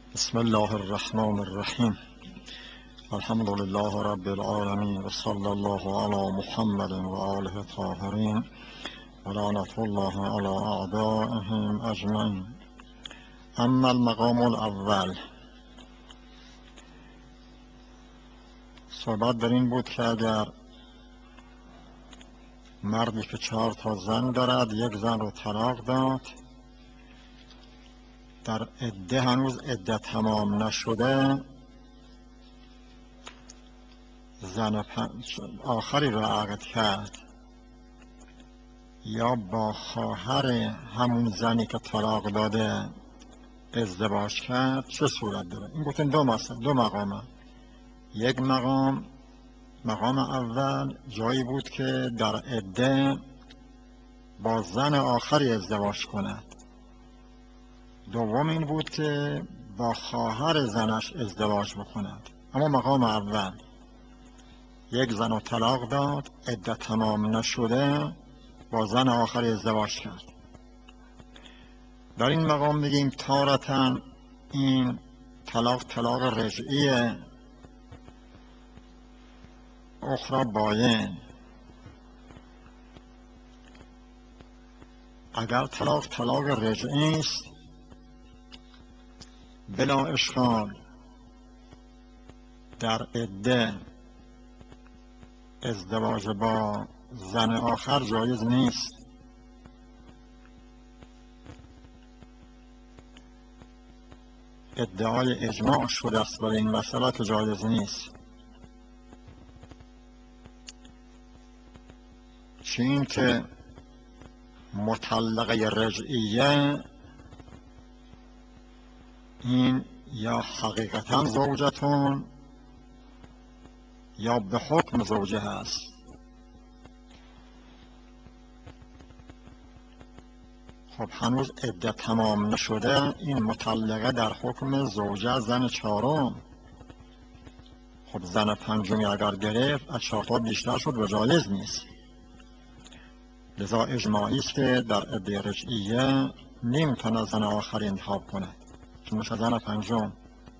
بسم الله الرحمن الرحیم. الحمد لله رب العالمین و صلی الله علی محمد و آله الطاهرین و لعنة الله علی اعدائهم اجمعین. اما المقام الاول، صحبت در این بود که اگر مردی که 4 تا زن دارد یک زن رو طلاق داد، در عده هنوز عده تمام نشده، زن آخری را عقد کرد یا با خواهر همون زنی که طلاق داده ازدواج کرد، چه صورت داره؟ این گفتن دو مقامه. یک مقام اول جایی بود که در عده با زن آخری ازدواج کند. دوم این بود که با خواهر زنش ازدواج بکند. اما مقام اول یک زن رو طلاق داد، عده تمام نشده، با زن آخری ازدواج کرد. در این مقام میگیم تارتاً این طلاق رجعیه، اخرى باین. اگر طلاق رجعی است بلا اشکال، در عده ازدواج با زن آخر جایز نیست. ادعای اجماع شده است برای این مسئله که جایز نیست. چین که مطلقه رجعیه این یا حقیقتا زوجتون یا به حکم زوجه هست. خب هنوز عده تمام نشده، این مطلقه در حکم زوجه زن چهارم. خب زن پنجمی اگر گرفت از 4 تا بیشتر شد و جایز نیست. لذا اجماعی است که در عده رجعیه نمیتونه زن آخری انتخاب کند، چون میشه زن پنجم.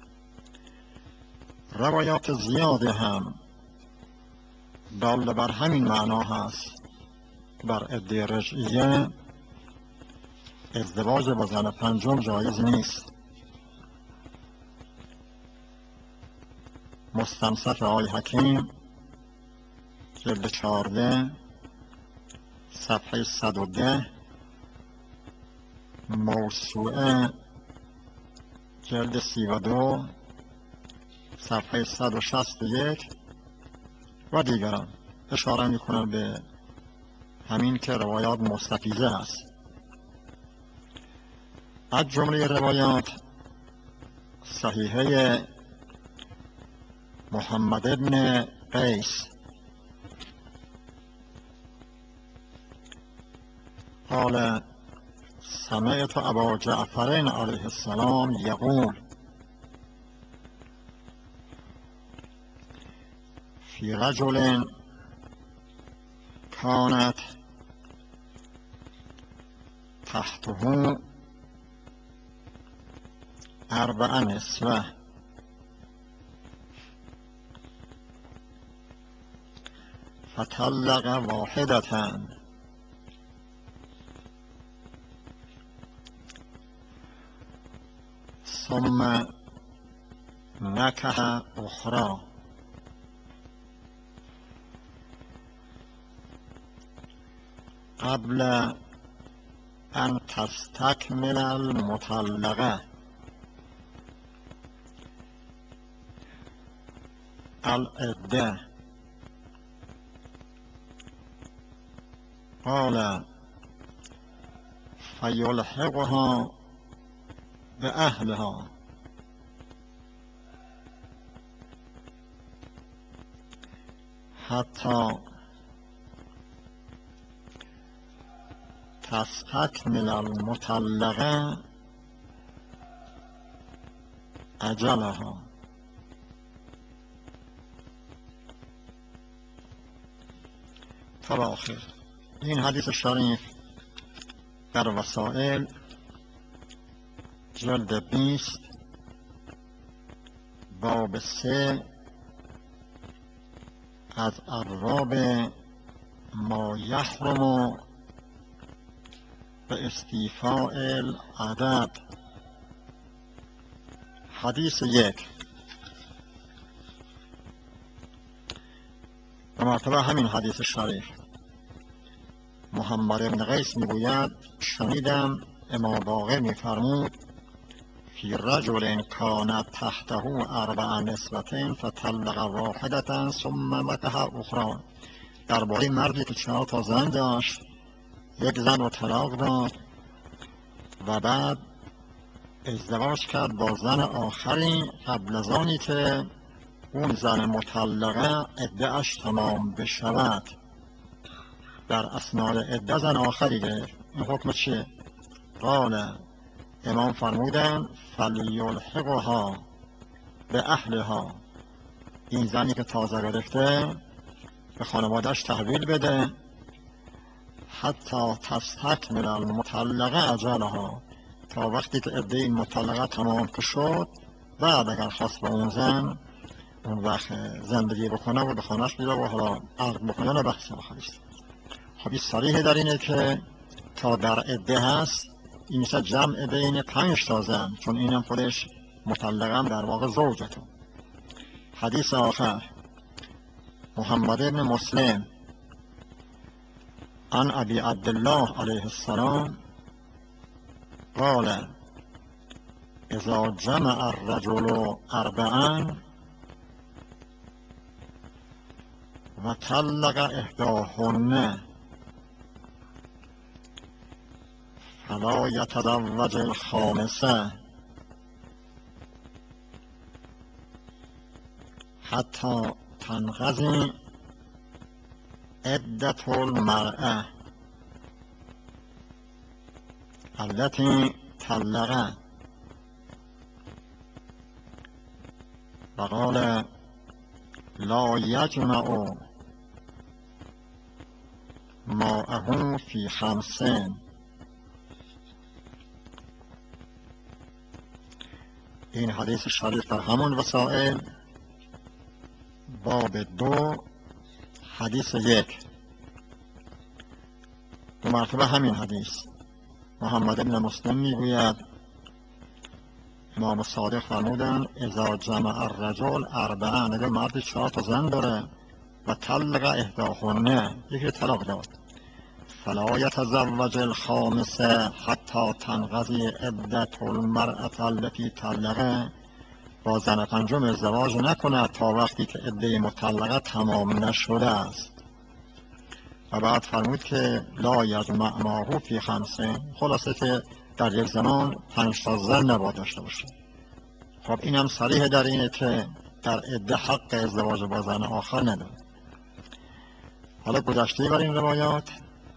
روایات زیاده هم دال بر همین معنا هست. در عده رجعیه ازدواج با زن پنجم جایز نیست. مستنصف آقای حکیم جلد 14 صفحه 110، موسوعه جلد 32 صفحه 161 و دیگران اشاره میکنن به همین که روایات مستفیضه است. از جمله روایات صحیحه محمد ابن قیس قال سمعت ابا جعفر علیه السلام یقول فی رجل کانت تحته 4 نسوه فطلق واحدة ثم نكح أخرى قبل أن تستكمل المطلقة العدة قال فيلحقها بأهلها حتى تستكمل المطلقة أجلها. تا آخر. این حدیث شریف در وسائل جلد 20 باب 3 از ابواب ما یحرم به استیفاء العدد. حدیث 1. به مرتبه همین حدیث شریف محمد بن قیس میگوید شنیدم امام باقر میفرمود فی رجل کانت تحته 4 نسوة فطلق واحدة ثم مکث اخرى. درباره مردی که 4 زن داشت، یک زن رو طلاق داد و بعد ازدواج کرد با زن آخری قبل از آنی که اون زن مطلقه عده‌اش تمام بشود. در اثناء عده زن آخری گرفت. این حکم چیه؟ قال امام فرمودن فلیلحقها به اهلها. این زنی که تازه گرفته به خانوادهش تحویل بده حتی تستکمل المطلقه اجلها، تا وقتی که عده این مطلقه تمام که شد، بعد اگر خواست با اون زن اون وقت زندگی بکنه و به خانهش بیره و حالا عقد بکنه و بحث آخریست. خب این صریح در اینه که تا در عده هست این میشه جمع بین 5 زن، چون اینم خودش مطلقم در واقع زوجته. حدیث آخر محمد بن مسلم عن ابی عبدالله علیه السلام قال اذا جمع الرجل 4 و طلق احداهن فلا یتزوج الخامسه حتی تنقضی عدة المرأة التي طلق. وقال لا یجمع ماءه فی 5. این حدیث شریف در همون وسائل باب 2 حدیث 1. دو مرتبه همین حدیث محمد بن مسلم میگوید امام صادق فرمودن اذا جمع الرجل 4، اگر مردی 4 زن داره و طلق احداهن، یکی طلاق داد، فلا یتزوج الخامسه حتی تنقضی عدة المرأة التي طلق، با زن 5 ازدواج نکند تا وقتی که عده مطلقه تمام نشده است. و بعد فرمود که لا یجمع ماءه فی 5، خلاصه که در یک زمان 5 زن نباید داشته باشه. خب اینم صریح در اینه که در عده حق ازدواج با زن آخر نداره. حالا گذشته بر این روایات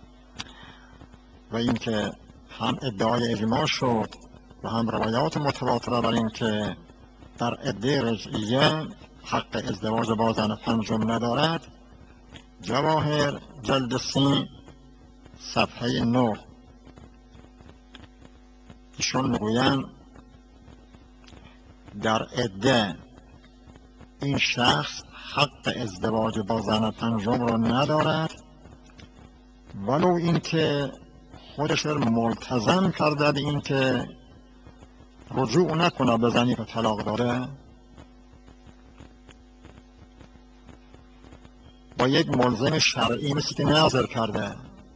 و این که هم ادعای اجماع شد و هم روایات متواتره بر این که در عده رجعیه حق ازدواج با زن 5 ندارد، جواهر جلد 30 صفحه 9 ایشون میگویند در عده این شخص حق ازدواج با زن 5 رو ندارد، ولو این که خودش رو ملتزم کرده به این که رجوع نکنه به زنی که طلاق داده، با یک ملزم شرعی مثل که نظر کرده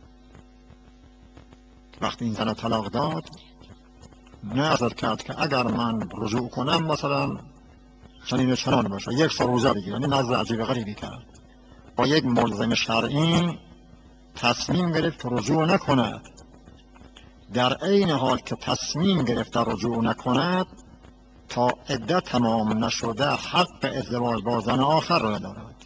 وقتی این زن طلاق داد نظر کرد که اگر من رجوع کنم مثلا چنین چنان باشه، 1 سال روزه بگیر، یعنی نظر عجیب غریبی کرد. با یک ملزم شرعی تصمیم گرفت که رجوع نکند، در عین حال که تصمیم گرفت رجوع نکند تا عده تمام نشده حق ازدواج با زن آخر را دارد.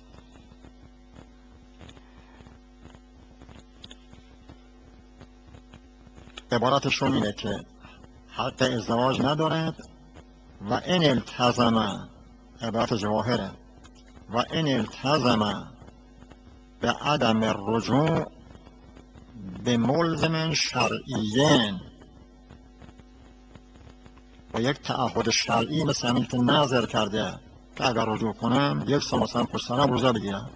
عبارتشون اینه که حق ازدواج ندارد و این التزم، عبارت جواهره، و این التزم به عدم الرجوع به ملزم شرعیین، با یک تعهد شرعی مثل همین که نظر کرده که اگر رجوع کنم 1 سال مثلا پشت سرم روزه بگیرم.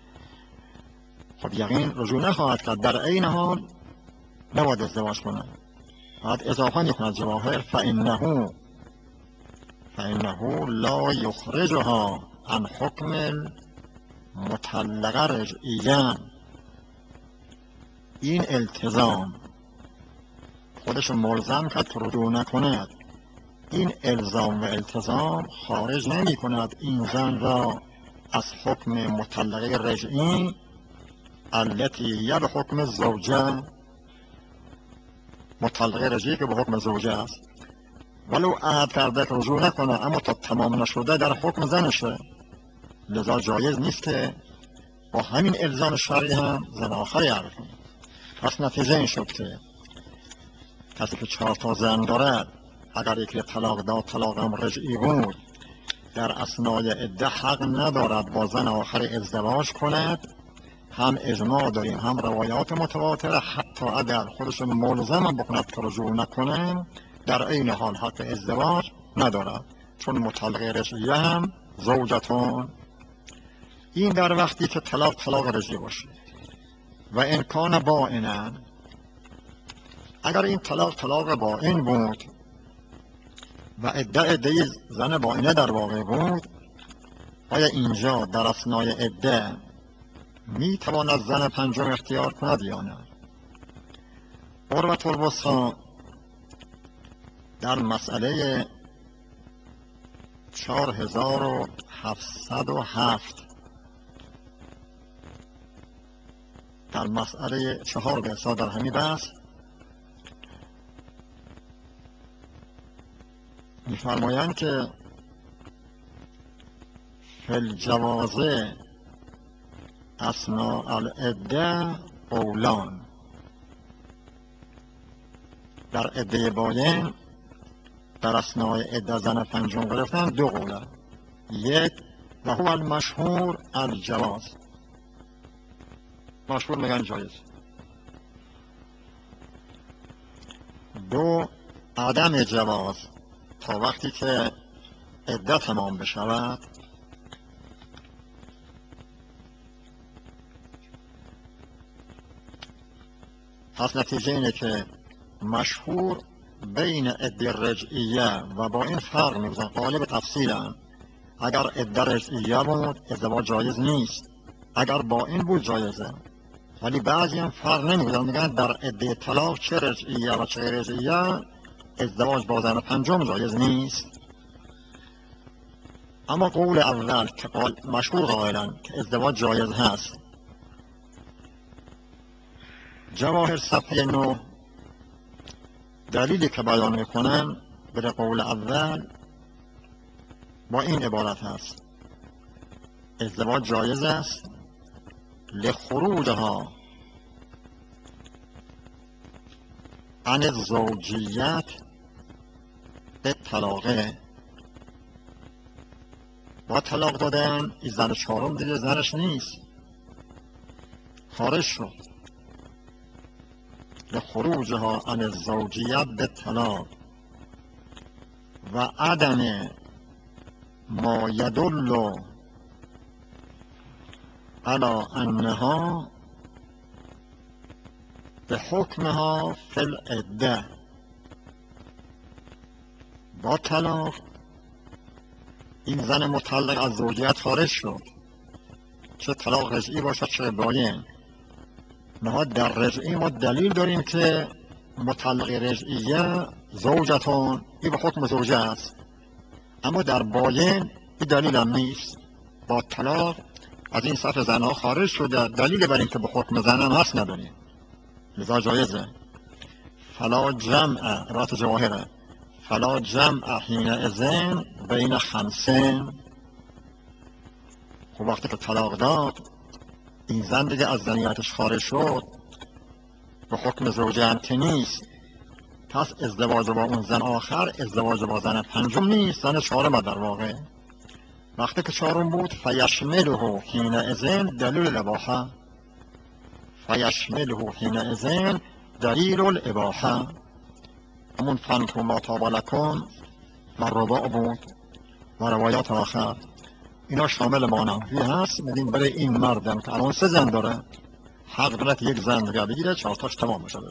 خب یقین رجوع نخواهد کرد، در این حال نباید ازدواج کنم. بعد اضافه میکند جواهر فانه لا یخرجها عن حکم المطلقه رجعیا. این التزام خودش ملزم کرد که رجوع نکند. این الزام و التزام خارج نمی کند این زن را از حکم مطلقه رجعی التي هي به حکم زوجه، مطلقه رجعی که به حکم زوجه است. ولو عهد کرده که رجوع نکنه اما تا تمام نشده در حکم زنشه، لذا جایز نیست که با همین الزام شرعی هم زن آخری عرض کنه. پس نتیجه این شد که کسی که 4 تا زن دارد اگر یکی طلاق داد طلاق هم رجعی بود، در اثنای عده حق ندارد با زن آخر ازدواج کند. هم اجماع داریم هم روایات متواتره، حتی اگر خودشون ملزم بکند که رجوع نکنه در این حال حق ازدواج ندارد، چون مطلقه رجعیه هم زوجتون. این در وقتی که طلاق رجعی باشه. و امکان بائنا، اگر این طلاق بائن بود و عده زن بائنه در واقع بود، آیا اینجا در اثنای عده می تواند زن پنجم اختیار کند یا نه؟ عروة الوثقی در مسئله 4707 در مسئله 4 به حساب در همین بحث می‌فرمایند که فی الجواز اثناء العده قولان. در عده باین در اثناء عده زن پنجم گرفتن 2 قوله. 1 و هو المشهور الجواز، مشهور میگن جایز. 2 عدم جواز، تا وقتی که عده تمام بشود. پس نتیجه اینه که مشهور بین عده رجعیه و با این فرق می‌کنن، غالب تفصیلا. اگر عده رجعیه بود ازدواج جایز نیست، اگر با این بود جایزه. ولی بعضی هم فرق نمی‌کنن، میگن در عده طلاق چه رجعیه و چه رجعیه ازدواج با زن پنجم جایز نیست. اما قول اول که مشهور قائلن که ازدواج جایز هست، جواهر صفحه 9 دلیلی که بیان میکنن به قول اول با این عبارت هست: ازدواج جایز است لخروجها عن الزوجیت به طلاقه. با طلاق دادن این زن 4 دیگه زنش نیست، خارج شد. لخروجها عن الزوجیت به طلاق و عدم ما یدل علی انها به حکمها فی العده. با طلاق این زن مطلق از زوجیت خارج شد، چه طلاق رجعی باشد چه باین. نهاد در رجعی ما دلیل داریم که مطلق رجعیه زوجتون، این به حکم زوجه است. اما در باین این دلیل هم نیست. با طلاق از این صف زنها خارج شده، دلیل بر این که به حکم زن هم هست نداریم، لذا جایزه. فلا جمع، رات جواهره، فلا جمع حینئذ بین 5. خب وقتی که طلاق داد این زن دیگه از زنیتش خارج شد، به حکم زوجه هم که نیست. پس ازدواج با اون زن آخر ازدواج با زن پنجم نیست، زن 4 در واقع. وقتی که 4 بود فیشمله حینئذ دلیل الاباحه، فیشمله حینئذ دلیل الاباحه. همون فنکو ما طاب لکم و رباع بود و روایات آخر. اینا شامل مانعی هست. میگیم برای این مردم که الان 3 زن داره حق دارد 1 زن دیگه بگیره 4 تاش تمام بشه.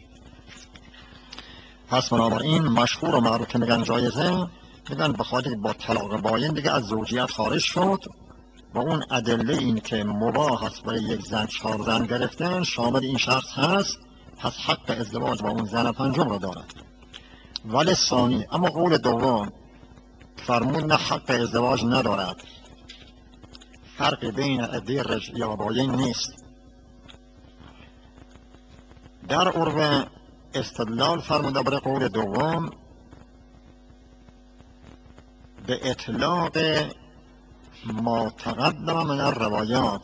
پس بنابراین مشهور و معروف که میگن جایزه، میگن به خاطر با طلاق باین دیگه از زوجیت خارج شد و اون ادله این که مباح است برای 1 زن 4 زن گرفتن شامل این شخص هست، پس حق ازدواج با اون زن 5م رو دارد. ولی ثانی، اما قول دوم فرمود نه حق ازدواج ندارد، فرق بین عده رجعی و باین نیست. در عرف استدلال فرموده برای قول دوم به اطلاق ما تقدم من الروایات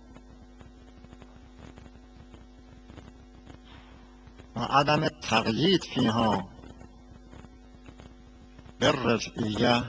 و عدم تقیید فیها بالرجعیه.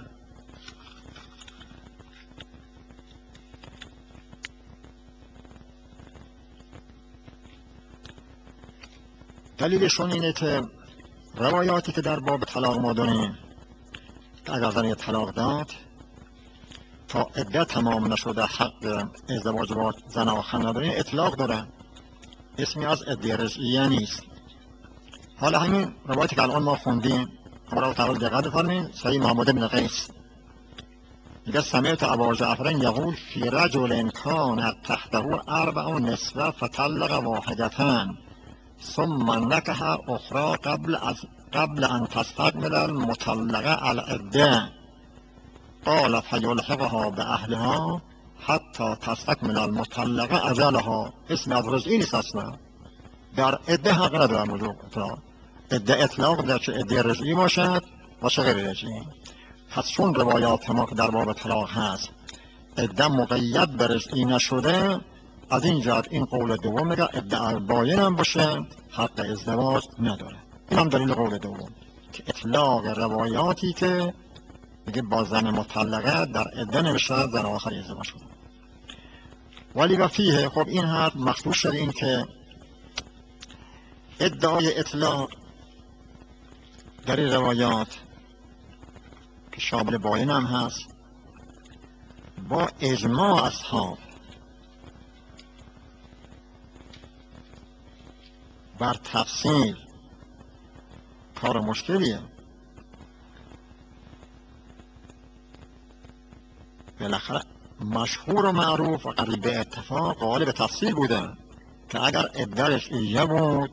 دلیلشون اینه که روایاتی که در باب طلاق ما داریم که اگر زن طلاق داد تا عده تمام نشده حق ازدواج با زن آخر نداریم اطلاق داره، اسمی از عده رجعیه نیست. حالا همین روایتی که الان ما خوندیم همراه تعالی دقت بفرمایید، صحیح محمد بن قیس میگه سمعت ابا جعفر یقول فی رجل کان تحته 4 نسوه فطلق واحدة ثم نکح اخرى قبل ان تستكمل المطلقه العده قال فیلحقها باهلها حتی تستكمل المطلقه اجلها. اسم از رجعی نیست اصلا، در عده حق ندارم رجوع اطلاق. عده اطلاق در چه عده رجعی باشد و چه غیر رجعی. پس چون روایات ما که در باب طلاق هست عده مقید به رجعی نشده، از این جهت این قول دوم میگه عده باین هم باشه حق ازدواج نداره. این هم دلیل قول دوم که اطلاق روایاتی که میگه با زن مطلقه در عده نمیشه زن آخر ازدواج کنه. ولی و فیه، خب این حرف مخصوص شده این که ادعای اطلاق در روایات که شامل باین هم هست با اجماع اصحاب بر تفسیر کار مشکلیه. بالاخره مشهور و معروف و قریب به اتفاق غالب تفسیر بوده که اگر عده‌اش ایه بود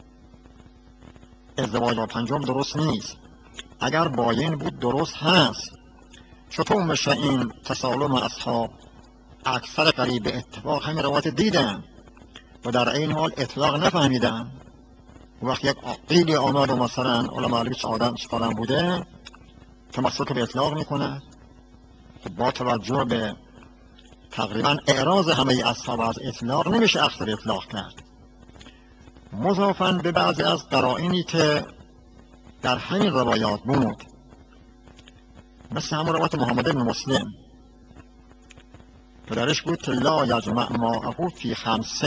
ازدواج با 5م درست نیست، اگر باین بود درست هست. چطور میشه این تسالم اصحاب اکثر قریب به اتفاق همین روایت دیدن و در این حال اطلاق نفهمیدن؟ وقت یک قیلی آمد و مثلا علماء علمی چه آدم بوده که مسلک به اطلاق میکنه، با توجه به تقریبا اعراض همه اصحاب از اطلاق نمیشه اخذ به اطلاق کرد، مضافاً به بعضی از قرائنی که در همین روایات بود، مثل همون روایت محمد بن مسلم که درش بود که لا یجمع معه فی 5.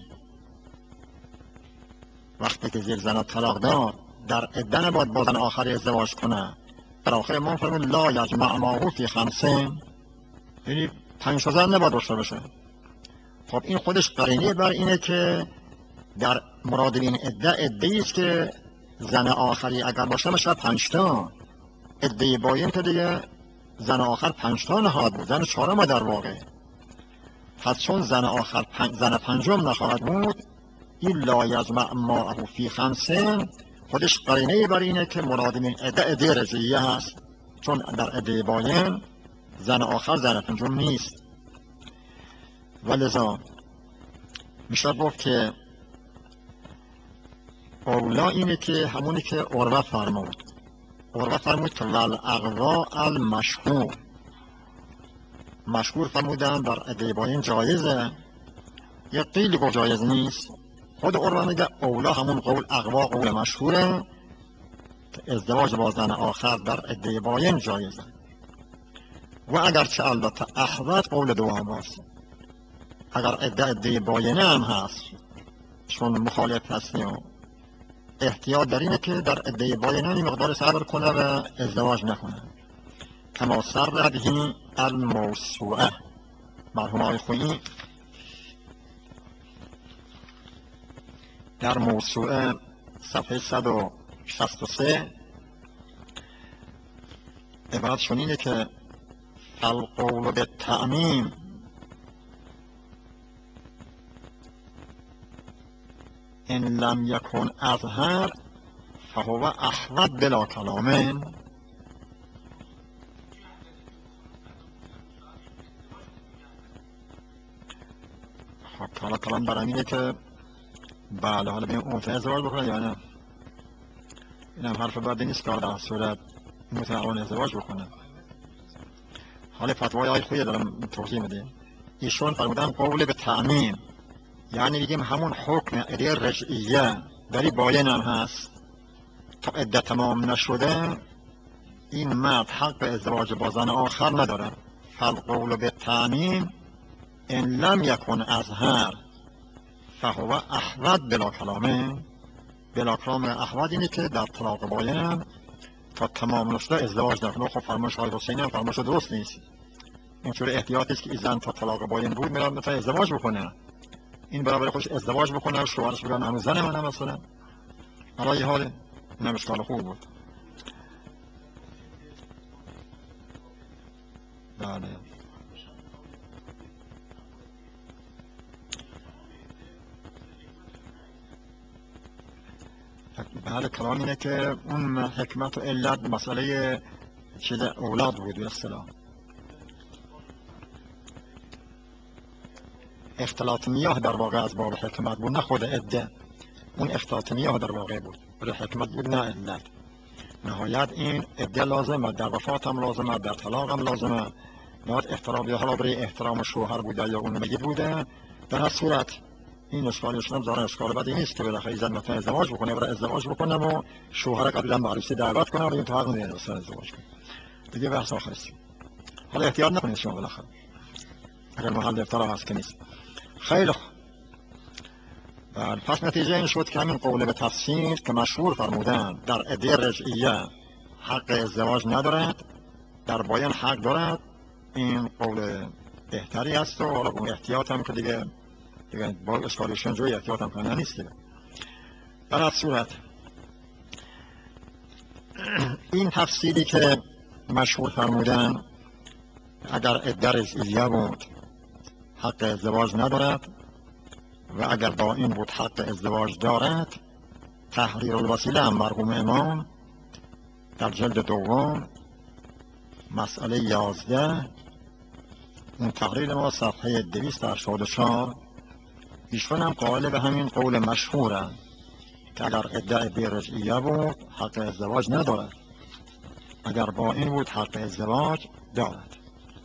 وقتی که 1 زن طلاق داد در عده نباید با زن آخر ازدواج کنه، در آخر ما فرمود لا یجمع معه فی 5، یعنی 5 زن نباید داشته باشه. خب این خودش قرینه بر اینه که در مراد این عده است که زن آخری اگر باشه میشه 5 تا. عده باین که دیگه زن آخر 5 تا نخواهد بود، زن 4م در واقع. پس چون زن آخر زن 5م نخواهد بود، این لا یجمع معه فی 5 خودش قرینه بر اینه که مراد این عده رجعیه هست، چون در عده باین زن آخر زن 5م نیست. ولذا میشه گفت که اولا اینه که همونی که عروه فرمود که والاقوا المشهور، مشهور فرمودن در عده باین جایزه، یه قیلی گفت جایز نیست. خود عروه میگه اولا همون قول اقوا قول مشهوره که ازدواج با زن آخر در عده باین جایزه، و اگرچه البته احوط قول دوم هست، اگر عده باینه هم هست، چون مخالف هستیم احتیاط در اینه که در عده باینه مقدار صبر کنه و ازدواج نکنه. کما سر به الموسوعه. مرحوم آقای خویی در موسوعه صفحه 163 عبارتشون اینه که القول بالتعمیم ان لم یکن اظهر فهو احوط بلا کلامه. خب حالا کلام برام اینه که بله حالا بیم اون ازدواج بکنه یا نه، این هم حرف بعدی نیست که در صورت متعاون ازدواج بکنه. حالا فتوای آقای خویی دارم توضیح میدیم. ایشون فرمودن قول به تعمیم یعنی میگیم همون حکم عده رجعیه داری باین هم هست تا عده تمام نشده این مرد حق به ازدواج با زن آخر نداره. فالقول به تعمیم ان لم یکن اظهر فهو احوط بلا کلامه. بلا کلام احوط اینه که در طلاق باین تا تمام نشده ازدواج نکنه. خب فرمایش های حسینی هم فرمایش درست نیست. اینطور احتیاطی است که این زن تا طلاق باین بود میراد مثلا ازدواج بکنه، این برای خودش ازدواج بکنه و شوهرش بگه هنوز زن منه مثلا. حالا یه حال اینم اشکال خوب بود. بله بله کلام اینه که اون حکمت و علت مسئله چیز اولاد بود به اصطلاح. اختلاط میاه در واقع از باب حکمت بود نه خود عده. اون اختلاط میاه در واقع بود برای حکمت بود نه علت. نهایت این عده لازمه، در وفات هم لازمه، در طلاق هم لازمه. باید احترام یا حالا برای احترام شوهر بوده یا اون میت بوده. در هر صورت این اشکالش هم ظاهرا اشکال بدی نیست که بالاخره زن مثلا ازدواج بکنه برای ازدواج بکنه و شوهر قبلا به عروسی دعوت کنه و این تو حق نداره مثلا ازدواج کنه. دیگه بحث آخر است. حالا احتیاط نکنید شما بالاخره اگر محل افتراء هست که نیست. خیلی خوب. پس نتیجه این شد که همین قول به تفسیر که مشهور فرمودن در عده رجعیه حق ازدواج ندارد، در باین حق دارد، این قول بهتری است و حالا اون احتیاط هم که دیگه با اشکالشون جوی احتیاط هم کنه نیست دیگه. در هر صورت این تفسیری که مشهور فرمودن اگر عده رجعیه بود حق ازدواج ندارد و اگر با این بود حق ازدواج دارد، تحریر الوسیله هم مرحوم امام در جلد دوم مسئله 11 اون تحریر ما صفحه 284 ایشون هم قائل به همین قول مشهوره که اگر عده رجعیه بود حق ازدواج ندارد، اگر با این بود حق ازدواج دارد.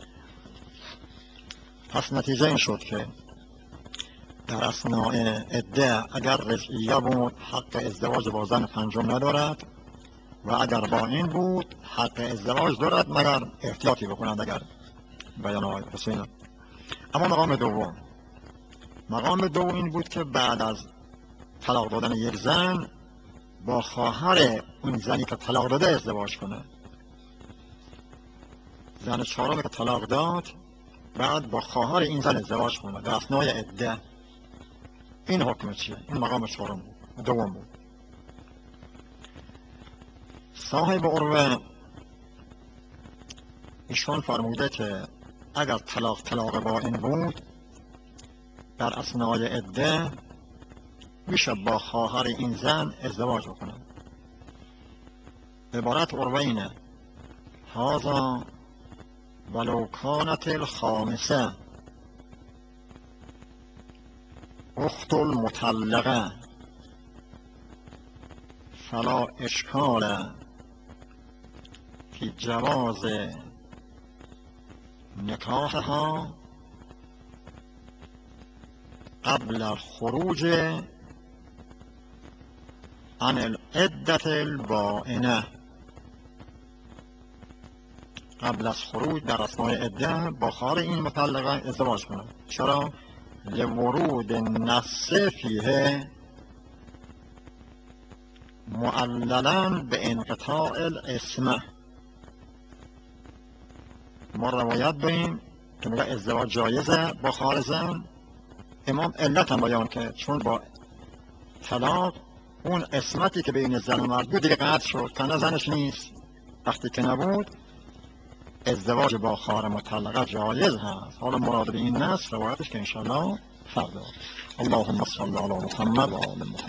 پس نتیجه این شد که در اثناء عده اگر رجعیه بود حق ازدواج با زن پنجم ندارد و اگر با این بود حق ازدواج دارد مگر احتیاطی بکنند اگر بیان آقای حسین. اما مقام دوم این بود که بعد از طلاق دادن یک زن با خواهر اون زنی که طلاق داده ازدواج کنه. زن چهارم که طلاق داد بعد با خواهر این زن ازدواج کنه در اثناء عده. این حکم چیه؟ این مقام چهارم بود، دوم بود. صاحب عروه ایشان فرموده که اگر طلاق با این بود در اثناء عده میشه با خواهر این زن ازدواج بکنه. عبارت عروه اینه: هذا ولو کانت الخامسه اخت المطلقه فلا اشکال فی جواز نکاحها قبل الخروج عن العدة البائنه. قبل از خروج در اثناء عده با خواهر این مطلقه ازدواج کنه. چرا؟ لورود النص فیه معللا به انقطاع العصمه. ما روایت داریم که میگه ازدواج جایزه با خواهر زن. امام علت هم بیان که چون با طلاق اون قسمتی که بین زن و مرد بود دیگه قطع شد، کنه زنش نیست. وقتی که نبود ازدواج با خواهر مطلقه جایز هست. حالا مراد به این نص روایتش که انشاءالله فردا. اللهم صل علی محمد و آل محمد.